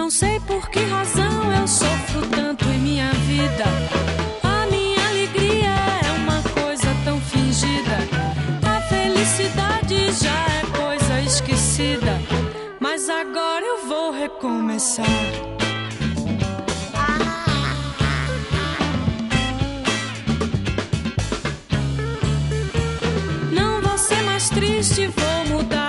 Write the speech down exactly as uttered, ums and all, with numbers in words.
Não sei por que razão eu sofro tanto em minha vida. A minha alegria é uma coisa tão fingida. A felicidade já é coisa esquecida. Mas agora eu vou recomeçar. Não vou ser mais triste, vou mudar